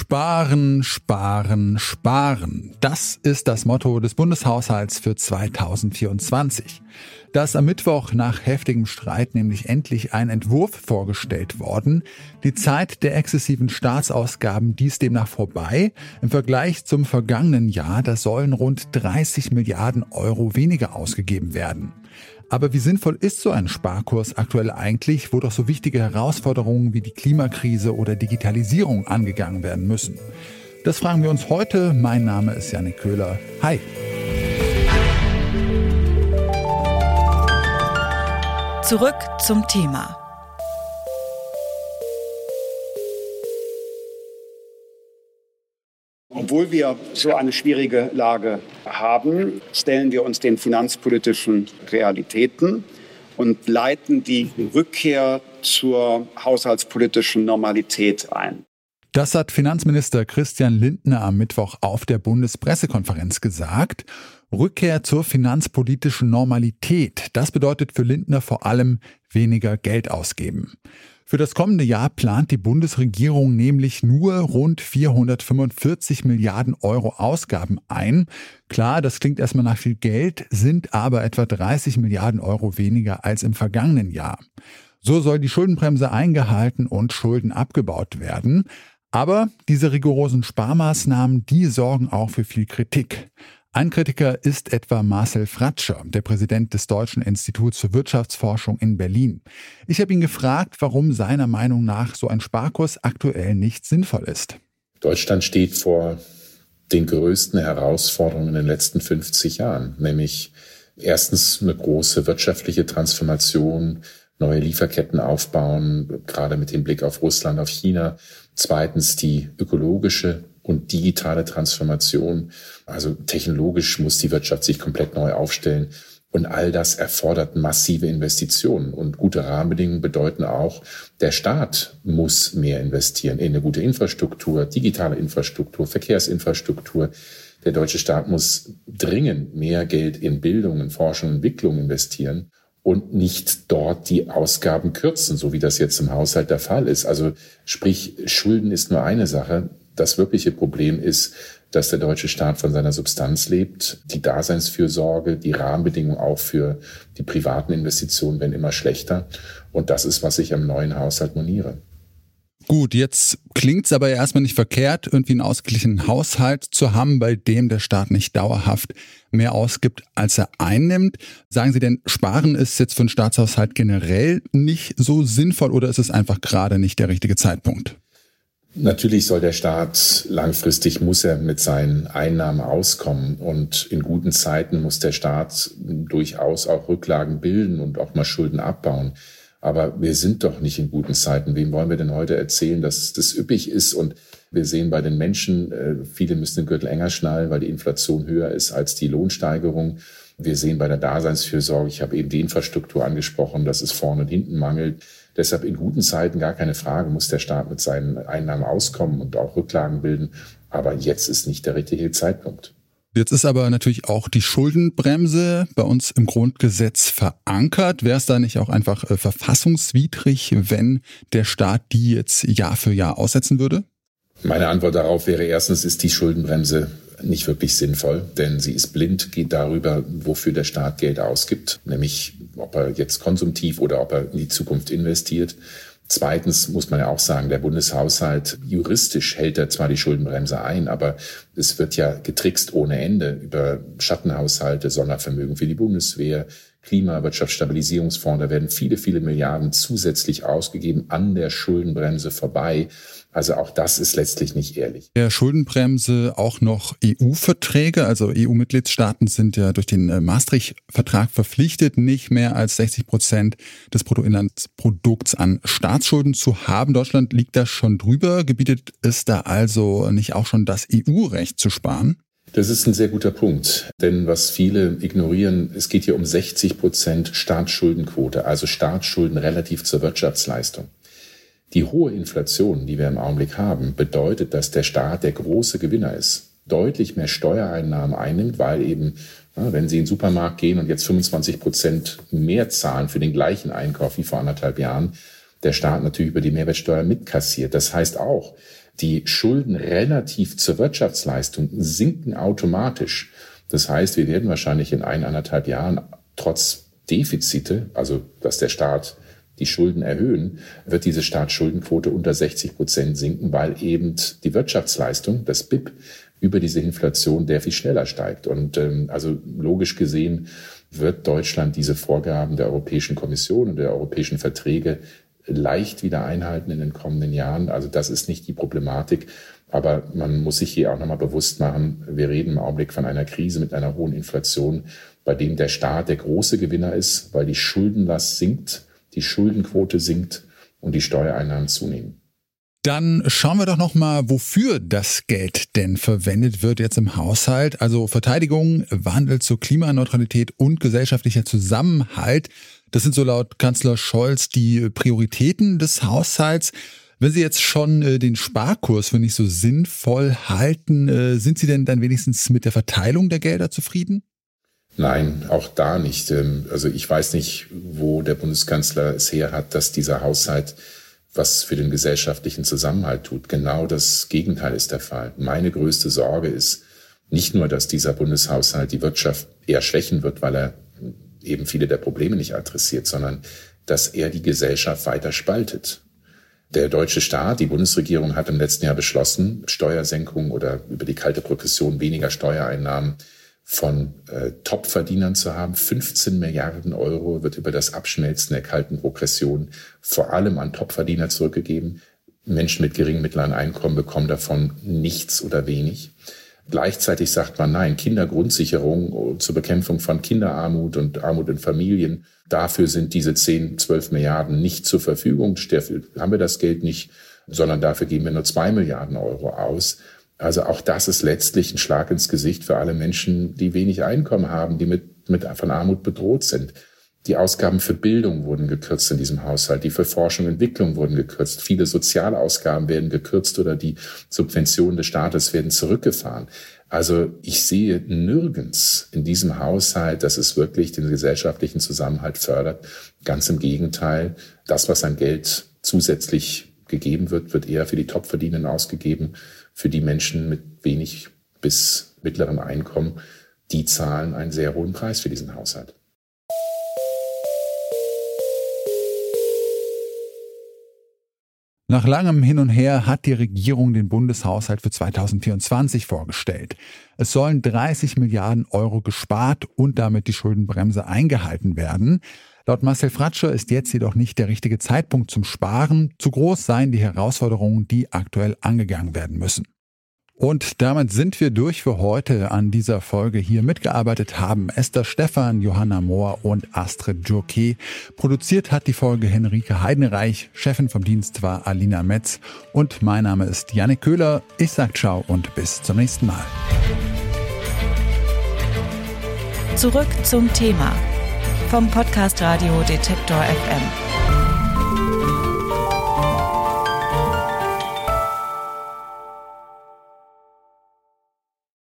Sparen, sparen, sparen. Das ist das Motto des Bundeshaushalts für 2024. Da ist am Mittwoch nach heftigem Streit nämlich endlich ein Entwurf vorgestellt worden. Die Zeit der exzessiven Staatsausgaben, die ist demnach vorbei. Im Vergleich zum vergangenen Jahr, da sollen rund 30 Milliarden Euro weniger ausgegeben werden. Aber wie sinnvoll ist so ein Sparkurs aktuell eigentlich, wo doch so wichtige Herausforderungen wie die Klimakrise oder Digitalisierung angegangen werden müssen? Das fragen wir uns heute. Mein Name ist Jannik Köhler. Hi. Zurück zum Thema. Obwohl wir so eine schwierige Lage haben, stellen wir uns den finanzpolitischen Realitäten und leiten die Rückkehr zur haushaltspolitischen Normalität ein. Das hat Finanzminister Christian Lindner am Mittwoch auf der Bundespressekonferenz gesagt. Rückkehr zur finanzpolitischen Normalität. Das bedeutet für Lindner vor allem weniger Geld ausgeben. Für das kommende Jahr plant die Bundesregierung nämlich nur rund 445 Milliarden Euro Ausgaben ein. Klar, das klingt erstmal nach viel Geld, sind aber etwa 30 Milliarden Euro weniger als im vergangenen Jahr. So soll die Schuldenbremse eingehalten und Schulden abgebaut werden. Aber diese rigorosen Sparmaßnahmen, die sorgen auch für viel Kritik. Ein Kritiker ist etwa Marcel Fratscher, der Präsident des Deutschen Instituts für Wirtschaftsforschung in Berlin. Ich habe ihn gefragt, warum seiner Meinung nach so ein Sparkurs aktuell nicht sinnvoll ist. Deutschland steht vor den größten Herausforderungen in den letzten 50 Jahren, nämlich erstens eine große wirtschaftliche Transformation, neue Lieferketten aufbauen, gerade mit dem Blick auf Russland, auf China. Zweitens die ökologische und digitale Transformation. Also technologisch muss die Wirtschaft sich komplett neu aufstellen. Und all das erfordert massive Investitionen. Und gute Rahmenbedingungen bedeuten auch, der Staat muss mehr investieren in eine gute Infrastruktur, digitale Infrastruktur, Verkehrsinfrastruktur. Der deutsche Staat muss dringend mehr Geld in Bildung, in Forschung und Entwicklung investieren und nicht dort die Ausgaben kürzen, so wie das jetzt im Haushalt der Fall ist. Also sprich, Schulden ist nur eine Sache. Das wirkliche Problem ist, dass der deutsche Staat von seiner Substanz lebt. Die Daseinsfürsorge, die Rahmenbedingungen auch für die privaten Investitionen werden immer schlechter. Und das ist, was ich am neuen Haushalt moniere. Gut, jetzt klingt's aber erstmal nicht verkehrt, irgendwie einen ausgeglichenen Haushalt zu haben, bei dem der Staat nicht dauerhaft mehr ausgibt, als er einnimmt. Sagen Sie denn, Sparen ist jetzt für einen Staatshaushalt generell nicht so sinnvoll oder ist es einfach gerade nicht der richtige Zeitpunkt? Natürlich soll der Staat langfristig, muss er mit seinen Einnahmen auskommen und in guten Zeiten muss der Staat durchaus auch Rücklagen bilden und auch mal Schulden abbauen. Aber wir sind doch nicht in guten Zeiten. Wem wollen wir denn heute erzählen, dass das üppig ist? Und wir sehen bei den Menschen, viele müssen den Gürtel enger schnallen, weil die Inflation höher ist als die Lohnsteigerung. Wir sehen bei der Daseinsfürsorge, ich habe eben die Infrastruktur angesprochen, dass es vorne und hinten mangelt. Deshalb in guten Zeiten gar keine Frage, muss der Staat mit seinen Einnahmen auskommen und auch Rücklagen bilden. Aber jetzt ist nicht der richtige Zeitpunkt. Jetzt ist aber natürlich auch die Schuldenbremse bei uns im Grundgesetz verankert. Wäre es da nicht auch einfach verfassungswidrig, wenn der Staat die jetzt Jahr für Jahr aussetzen würde? Meine Antwort darauf wäre, erstens ist die Schuldenbremse nicht wirklich sinnvoll, denn sie ist blind, geht darüber, wofür der Staat Geld ausgibt, nämlich ob er jetzt konsumtiv oder ob er in die Zukunft investiert. Zweitens muss man ja auch sagen, der Bundeshaushalt, juristisch hält er zwar die Schuldenbremse ein, aber es wird ja getrickst ohne Ende über Schattenhaushalte, Sondervermögen für die Bundeswehr, Klimawirtschaftsstabilisierungsfonds, da werden viele, viele Milliarden zusätzlich ausgegeben an der Schuldenbremse vorbei. Also auch das ist letztlich nicht ehrlich. Der Schuldenbremse auch noch EU-Verträge, also EU-Mitgliedstaaten sind ja durch den Maastricht-Vertrag verpflichtet, nicht mehr als 60% des Bruttoinlandsprodukts an Staatsschulden zu haben. Deutschland liegt da schon drüber. Gebietet es da also nicht auch schon das EU-Recht zu sparen? Das ist ein sehr guter Punkt, denn was viele ignorieren, es geht hier um 60% Staatsschuldenquote, also Staatsschulden relativ zur Wirtschaftsleistung. Die hohe Inflation, die wir im Augenblick haben, bedeutet, dass der Staat der große Gewinner ist, deutlich mehr Steuereinnahmen einnimmt, weil eben, wenn Sie in den Supermarkt gehen und jetzt 25% mehr zahlen für den gleichen Einkauf wie vor 1,5 Jahren, der Staat natürlich über die Mehrwertsteuer mitkassiert. Das heißt auch, Die Schulden relativ zur Wirtschaftsleistung sinken automatisch. Das heißt, wir werden wahrscheinlich in 1,5 Jahren trotz Defizite, also dass der Staat die Schulden erhöhen, wird diese Staatsschuldenquote unter 60% sinken, weil eben die Wirtschaftsleistung, das BIP, über diese Inflation sehr viel schneller steigt. Und also logisch gesehen wird Deutschland diese Vorgaben der Europäischen Kommission und der europäischen Verträge leicht wieder einhalten in den kommenden Jahren. Also das ist nicht die Problematik. Aber man muss sich hier auch nochmal bewusst machen, wir reden im Augenblick von einer Krise mit einer hohen Inflation, bei dem der Staat der große Gewinner ist, weil die Schuldenlast sinkt, die Schuldenquote sinkt und die Steuereinnahmen zunehmen. Dann schauen wir doch nochmal, wofür das Geld denn verwendet wird jetzt im Haushalt. Also Verteidigung, Wandel zur Klimaneutralität und gesellschaftlicher Zusammenhalt. Das sind so laut Kanzler Scholz die Prioritäten des Haushalts. Wenn Sie jetzt schon den Sparkurs für nicht so sinnvoll halten, sind Sie denn dann wenigstens mit der Verteilung der Gelder zufrieden? Nein, auch da nicht. Also ich weiß nicht, wo der Bundeskanzler es her hat, dass dieser Haushalt was für den gesellschaftlichen Zusammenhalt tut. Genau das Gegenteil ist der Fall. Meine größte Sorge ist nicht nur, dass dieser Bundeshaushalt die Wirtschaft eher schwächen wird, weil er eben viele der Probleme nicht adressiert, sondern dass er die Gesellschaft weiter spaltet. Der deutsche Staat, die Bundesregierung hat im letzten Jahr beschlossen, Steuersenkungen oder über die kalte Progression weniger Steuereinnahmen von Topverdienern zu haben. 15 Milliarden Euro wird über das Abschmelzen der kalten Progression vor allem an Topverdiener zurückgegeben. Menschen mit geringem mittleren Einkommen bekommen davon nichts oder wenig. Gleichzeitig sagt man, nein, Kindergrundsicherung zur Bekämpfung von Kinderarmut und Armut in Familien, dafür sind diese 10, 12 Milliarden nicht zur Verfügung. Dafür haben wir das Geld nicht, sondern dafür geben wir nur 2 Milliarden Euro aus. Also auch das ist letztlich ein Schlag ins Gesicht für alle Menschen, die wenig Einkommen haben, die von Armut bedroht sind. Die Ausgaben für Bildung wurden gekürzt in diesem Haushalt, die für Forschung und Entwicklung wurden gekürzt. Viele Sozialausgaben werden gekürzt oder die Subventionen des Staates werden zurückgefahren. Also ich sehe nirgends in diesem Haushalt, dass es wirklich den gesellschaftlichen Zusammenhalt fördert. Ganz im Gegenteil, das, was an Geld zusätzlich gegeben wird, wird eher für die Topverdienenden ausgegeben. Für die Menschen mit wenig bis mittlerem Einkommen, die zahlen einen sehr hohen Preis für diesen Haushalt. Nach langem Hin und Her hat die Regierung den Bundeshaushalt für 2024 vorgestellt. Es sollen 30 Milliarden Euro gespart und damit die Schuldenbremse eingehalten werden. Laut Marcel Fratscher ist jetzt jedoch nicht der richtige Zeitpunkt zum Sparen. Zu groß seien die Herausforderungen, die aktuell angegangen werden müssen. Und damit sind wir durch für heute. An dieser Folge hier mitgearbeitet haben Esther Stephan, Johanna Mohr und Astrid Djurke. Produziert hat die Folge Henrike Heidenreich. Chefin vom Dienst war Alina Metz. Und mein Name ist Jannik Köhler. Ich sag ciao und bis zum nächsten Mal. Zurück zum Thema vom Podcast Radio Detektor FM.